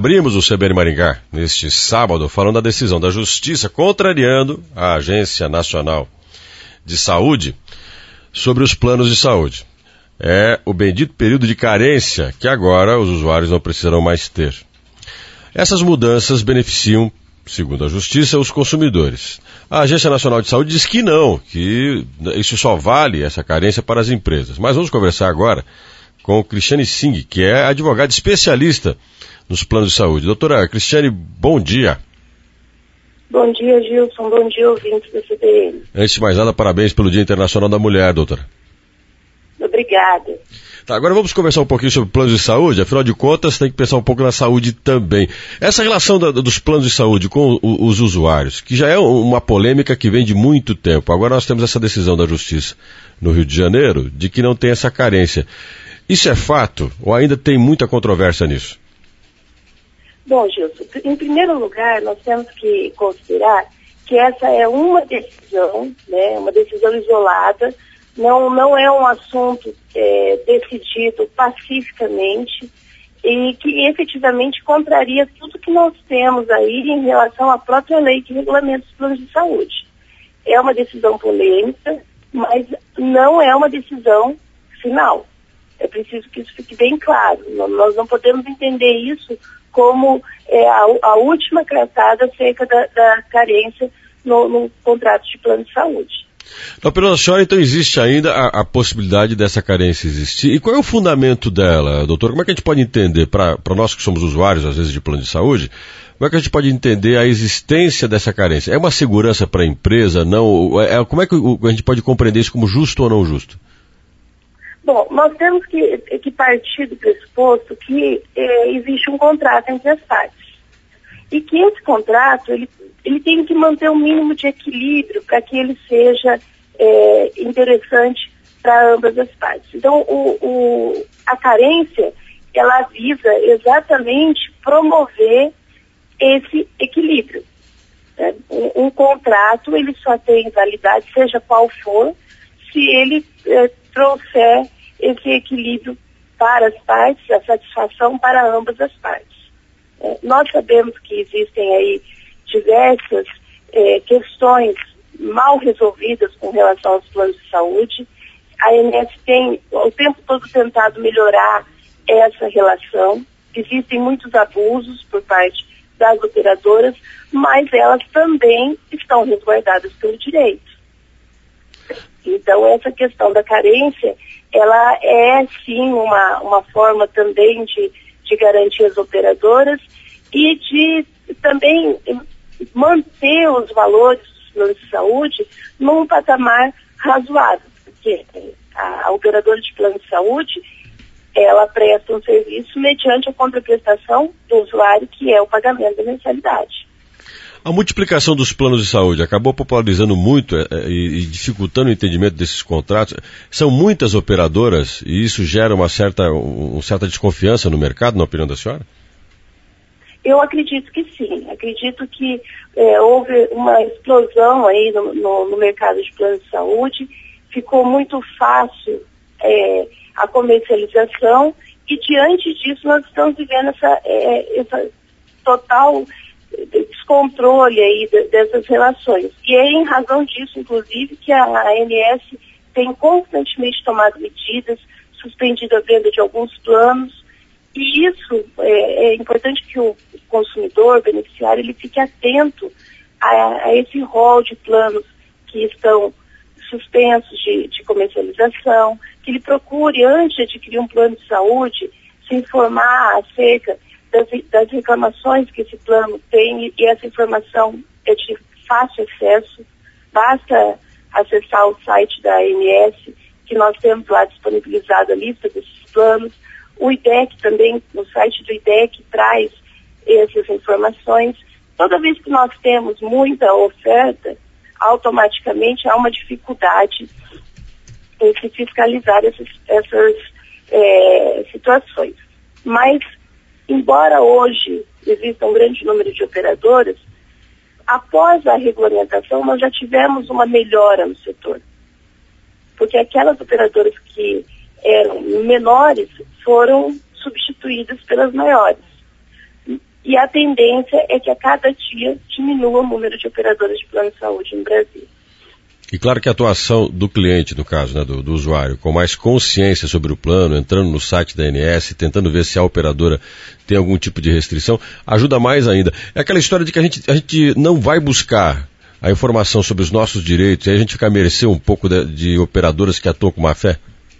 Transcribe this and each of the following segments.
Abrimos o CBN Maringá neste sábado falando da decisão da Justiça contrariando a Agência Nacional de Saúde sobre os planos de saúde. É o bendito período de carência que agora os usuários não precisarão mais ter. Essas mudanças beneficiam, segundo a Justiça, os consumidores. A Agência Nacional de Saúde diz que não, que isso só vale essa carência para as empresas. Mas vamos conversar agora com Cristiane Singh, que é advogada especialista nos planos de saúde. Doutora Cristiane, bom dia. Bom dia, Gilson. Bom dia, ouvintes do CBN. Antes de mais nada, parabéns pelo Dia Internacional da Mulher, doutora. Obrigada. Tá, agora vamos conversar um pouquinho sobre planos de saúde. Afinal de contas, tem que pensar um pouco na saúde também. Essa relação dos planos de saúde com os usuários, que já é uma polêmica que vem de muito tempo. Agora nós temos essa decisão da Justiça no Rio de Janeiro de que não tem essa carência. Isso é fato ou ainda tem muita controvérsia nisso? Bom, Gilson, em primeiro lugar, nós temos que considerar que essa é uma decisão, né, uma decisão isolada, não é um assunto decidido pacificamente e que efetivamente contraria tudo que nós temos aí em relação à própria lei que regulamenta os planos de saúde. É uma decisão polêmica, mas não é uma decisão final. É preciso que isso fique bem claro. Nós não podemos entender isso como a última cartada acerca da carência no contrato de plano de saúde. Então, pela senhora, então existe ainda a possibilidade dessa carência existir. E qual é o fundamento dela, doutor? Como é que a gente pode entender, para nós que somos usuários, às vezes, de plano de saúde, como é que a gente pode entender a existência dessa carência? É uma segurança para a empresa? Não? Como é que a gente pode compreender isso como justo ou não justo? Bom, nós temos que partir do pressuposto que existe um contrato entre as partes. E que esse contrato, ele tem que manter um mínimo de equilíbrio para que ele seja interessante para ambas as partes. Então, a carência, ela visa exatamente promover esse equilíbrio. Né? Um contrato, ele só tem validade, seja qual for, se ele trouxer esse equilíbrio para as partes, a satisfação para ambas as partes. Nós sabemos que existem aí diversas questões mal resolvidas com relação aos planos de saúde. A ANS tem o tempo todo tentado melhorar essa relação. Existem muitos abusos por parte das operadoras, mas elas também estão resguardadas pelo direito. Então, essa questão da carência, ela é, sim, uma forma também de garantir as operadoras e de também manter os valores dos planos de saúde num patamar razoável, porque a operadora de plano de saúde, ela presta um serviço mediante a contraprestação do usuário, que é o pagamento da mensalidade. A multiplicação dos planos de saúde acabou popularizando muito e dificultando o entendimento desses contratos. São muitas operadoras e isso gera uma certa desconfiança no mercado, na opinião da senhora? Eu acredito que sim. Acredito que houve uma explosão aí no mercado de plano de saúde. Ficou muito fácil a comercialização e diante disso nós estamos vivendo essa total descontrole aí dessas relações. E é em razão disso, inclusive, que a ANS tem constantemente tomado medidas, suspendido a venda de alguns planos, e isso é importante que o consumidor, o beneficiário, ele fique atento a esse rol de planos que estão suspensos de comercialização, que ele procure, antes de adquirir um plano de saúde, se informar acerca das reclamações que esse plano tem, e essa informação é de fácil acesso. Basta acessar o site da ANS, que nós temos lá disponibilizado a lista desses planos. O IDEC também, no site do IDEC, traz essas informações. Toda vez que nós temos muita oferta, automaticamente há uma dificuldade em se fiscalizar essas situações. Mas, embora hoje exista um grande número de operadoras, após a regulamentação nós já tivemos uma melhora no setor. Porque aquelas operadoras que eram menores foram substituídas pelas maiores. E a tendência é que a cada dia diminua o número de operadoras de plano de saúde no Brasil. E claro que a atuação do cliente, no caso, né, do usuário, com mais consciência sobre o plano, entrando no site da ANS, tentando ver se a operadora tem algum tipo de restrição, ajuda mais ainda. É aquela história de que a gente não vai buscar a informação sobre os nossos direitos e aí a gente fica à mercê um pouco de operadoras que atuam com má fé?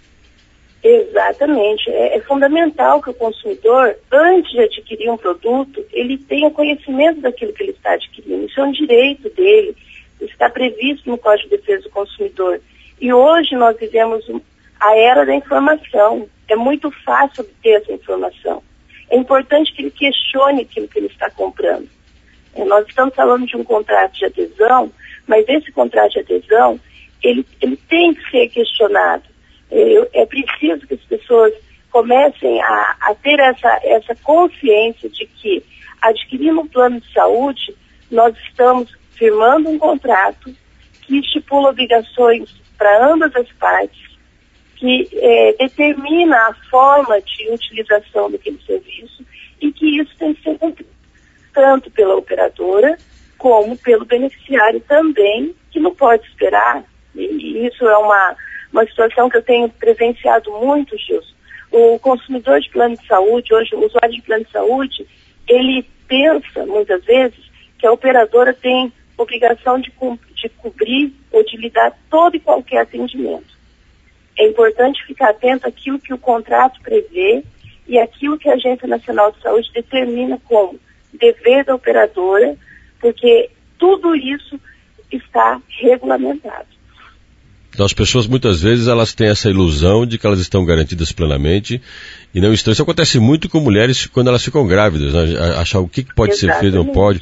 Exatamente. É fundamental que o consumidor, antes de adquirir um produto, ele tenha conhecimento daquilo que ele está adquirindo. Isso é um direito dele, está previsto no Código de Defesa do Consumidor. E hoje nós vivemos a era da informação. É muito fácil obter essa informação. É importante que ele questione aquilo que ele está comprando. Nós estamos falando de um contrato de adesão, mas esse contrato de adesão, ele tem que ser questionado. É preciso que as pessoas comecem a ter essa consciência de que, adquirindo um plano de saúde, nós estamos firmando um contrato que estipula obrigações para ambas as partes, que determina a forma de utilização daquele serviço e que isso tem que ser cumprido tanto pela operadora como pelo beneficiário também, que não pode esperar. E isso é uma situação que eu tenho presenciado muito, Gilson. O consumidor de plano de saúde, hoje o usuário de plano de saúde, ele pensa muitas vezes que a operadora tem obrigação de cobrir ou de lhe dar todo e qualquer atendimento. É importante ficar atento àquilo que o contrato prevê e àquilo que a Agência Nacional de Saúde determina como dever da operadora, porque tudo isso está regulamentado. Então as pessoas muitas vezes elas têm essa ilusão de que elas estão garantidas plenamente e não estão. Isso acontece muito com mulheres quando elas ficam grávidas, né? Achar o que pode ser feito e não pode.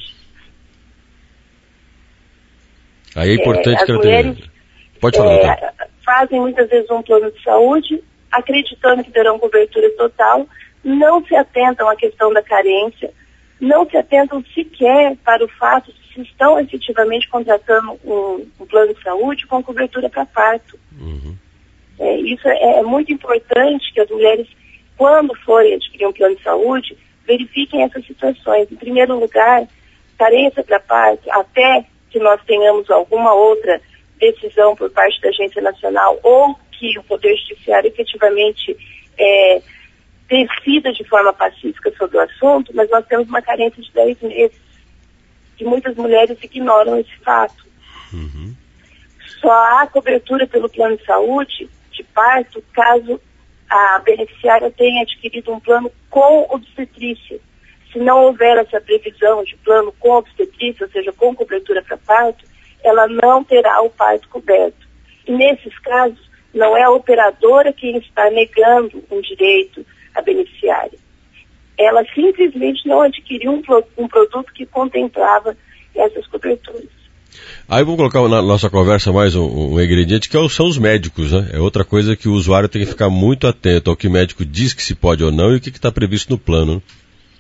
Aí é importante que ela tenha... Pode falar, doutor. Fazem muitas vezes um plano de saúde, acreditando que terão cobertura total, não se atentam à questão da carência, não se atentam sequer para o fato de se estão efetivamente contratando um plano de saúde com cobertura para parto. Uhum. Isso é muito importante que as mulheres, quando forem adquirir um plano de saúde, verifiquem essas situações. Em primeiro lugar, carência para parto, até que nós tenhamos alguma outra decisão por parte da Agência Nacional ou que o Poder Judiciário efetivamente decida de forma pacífica sobre o assunto, mas nós temos uma carência de 10 meses, que muitas mulheres ignoram esse fato. Uhum. Só há cobertura pelo plano de saúde de parto caso a beneficiária tenha adquirido um plano com obstetrícia. Se não houver essa previsão de plano com obstetrícia, ou seja, com cobertura para parto, ela não terá o parto coberto. E nesses casos, não é a operadora quem está negando um direito à beneficiária. Ela simplesmente não adquiriu um produto que contemplava essas coberturas. Aí vamos colocar na nossa conversa mais um ingrediente, que são os médicos, né? É outra coisa que o usuário tem que ficar muito atento ao que o médico diz que se pode ou não e o que está previsto no plano, né?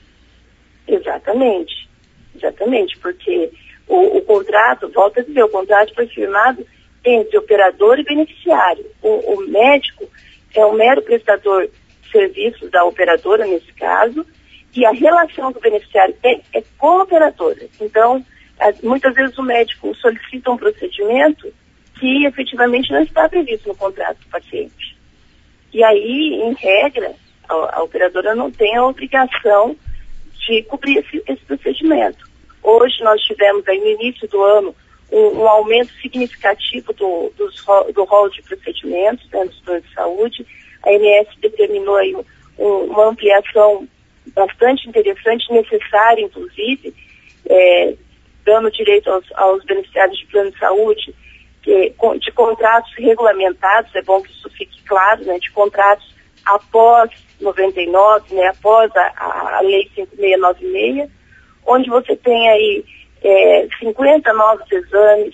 Exatamente, porque o contrato, volto a dizer, o contrato foi firmado entre operador e beneficiário. O médico é um mero prestador de serviços da operadora, nesse caso, e a relação que o beneficiário tem é com a operadora. Então, muitas vezes o médico solicita um procedimento que efetivamente não está previsto no contrato do paciente. E aí, em regra, a operadora não tem a obrigação de cobrir esse procedimento. Hoje nós tivemos aí no início do ano um aumento significativo do rol de procedimentos dentro dos planos de saúde. A ANS determinou aí uma ampliação bastante interessante, necessária inclusive, dando direito aos beneficiários de plano de saúde de contratos regulamentados, é bom que isso fique claro, né, de contratos após 99, né, após a Lei 5696, onde você tem aí 50 novos exames,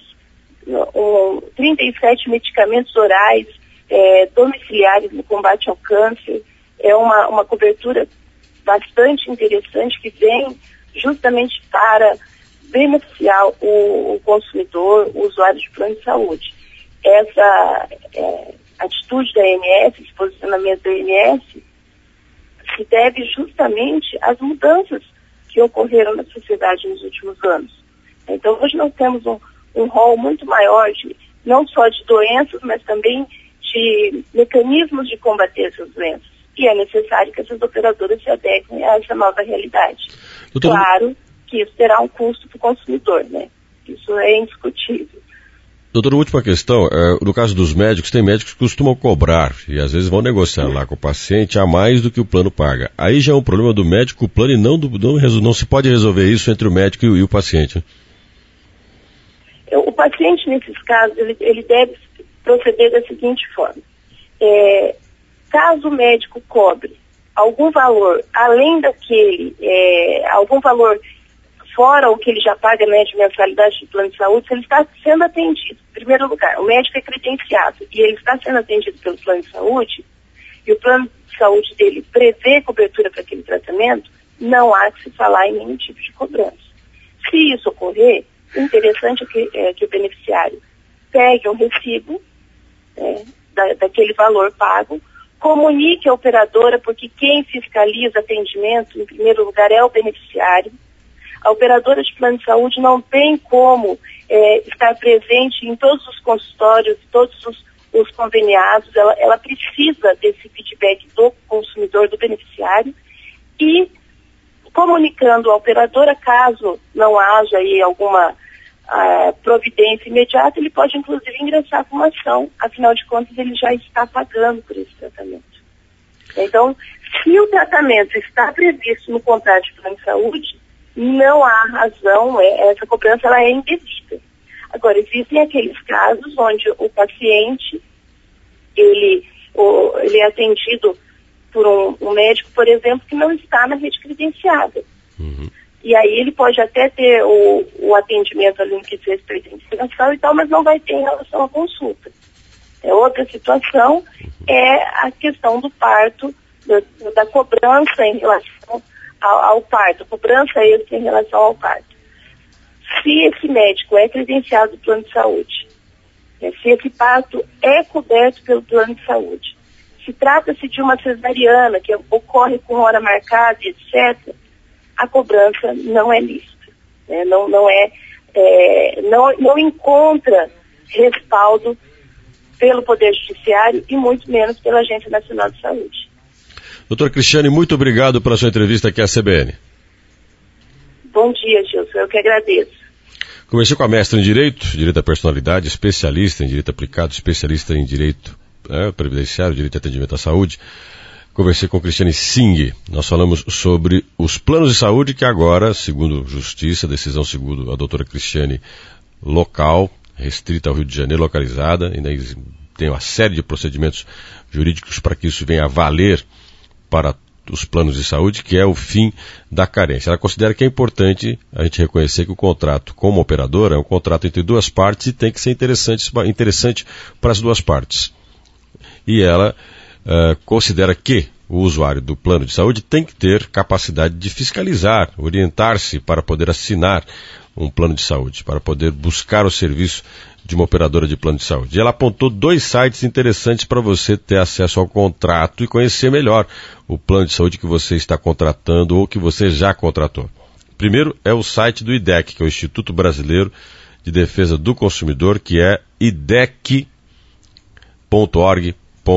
37 medicamentos orais domiciliares no combate ao câncer. É uma cobertura bastante interessante que vem justamente para beneficiar o consumidor, o usuário de plano de saúde. Essa atitude da ANS, esse posicionamento da ANS, se deve justamente às mudanças que ocorreram na sociedade nos últimos anos. Então, hoje nós temos um rol muito maior, não só de doenças, mas também de mecanismos de combater essas doenças. E é necessário que essas operadoras se adequem a essa nova realidade. Claro que isso terá um custo para o consumidor, né? Isso é indiscutível. Doutor, última questão, no caso dos médicos, tem médicos que costumam cobrar e às vezes vão negociar lá com o paciente a mais do que o plano paga. Aí já é um problema do médico, o plano, e não se pode resolver isso entre o médico e o paciente. O paciente, nesses casos, ele deve proceder da seguinte forma. Caso o médico cobre algum valor, além daquele, algum valor fora o que ele já paga de mensalidade do plano de saúde, se ele está sendo atendido, em primeiro lugar, o médico é credenciado e ele está sendo atendido pelo plano de saúde, e o plano de saúde dele prevê cobertura para aquele tratamento, não há que se falar em nenhum tipo de cobrança. Se isso ocorrer, o interessante é que o beneficiário pegue um recibo daquele valor pago, comunique à operadora, porque quem fiscaliza atendimento, em primeiro lugar, é o beneficiário. A operadora de plano de saúde não tem como estar presente em todos os consultórios, todos os conveniados, ela precisa desse feedback do consumidor, do beneficiário, e comunicando à operadora, caso não haja aí alguma providência imediata, ele pode inclusive ingressar com uma ação, afinal de contas ele já está pagando por esse tratamento. Então, se o tratamento está previsto no contrato de plano de saúde, não há razão, essa cobrança ela é indevida. Agora, existem aqueles casos onde o paciente, ele é atendido por um médico, por exemplo, que não está na rede credenciada. Uhum. E aí ele pode até ter o atendimento ali no que diz respeito à internação e tal, mas não vai ter em relação à consulta. Outra situação é a questão do parto, da cobrança em relação ao parto, cobrança extra em relação ao parto. Se esse médico é credenciado do plano de saúde, se esse parto é coberto pelo plano de saúde, se trata-se de uma cesariana que ocorre com hora marcada, etc., a cobrança não é lícita, não encontra respaldo pelo Poder Judiciário e muito menos pela Agência Nacional de Saúde. Doutora Cristiane, muito obrigado pela sua entrevista aqui à CBN. Bom dia, Gilson, eu que agradeço. Conversei com a mestra em Direito da Personalidade, especialista em Direito Aplicado, especialista em Direito Previdenciário, Direito de Atendimento à Saúde. Conversei com Cristiane Singh. Nós falamos sobre os planos de saúde que agora, segundo Justiça, decisão segundo a doutora Cristiane, local, restrita ao Rio de Janeiro, localizada, ainda tem uma série de procedimentos jurídicos para que isso venha a valer para os planos de saúde, que é o fim da carência. Ela considera que é importante a gente reconhecer que o contrato com uma operadora é um contrato entre duas partes e tem que ser interessante para as duas partes. E ela considera que o usuário do plano de saúde tem que ter capacidade de fiscalizar, orientar-se para poder assinar um plano de saúde, para poder buscar o serviço de uma operadora de plano de saúde. E ela apontou 2 sites interessantes para você ter acesso ao contrato e conhecer melhor o plano de saúde que você está contratando ou que você já contratou. Primeiro é o site do IDEC, que é o Instituto Brasileiro de Defesa do Consumidor, que é idec.org.br.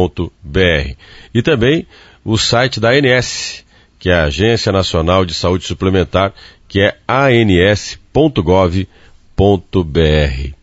E também o site da ANS, que é a Agência Nacional de Saúde Suplementar, que é ans.gov.br.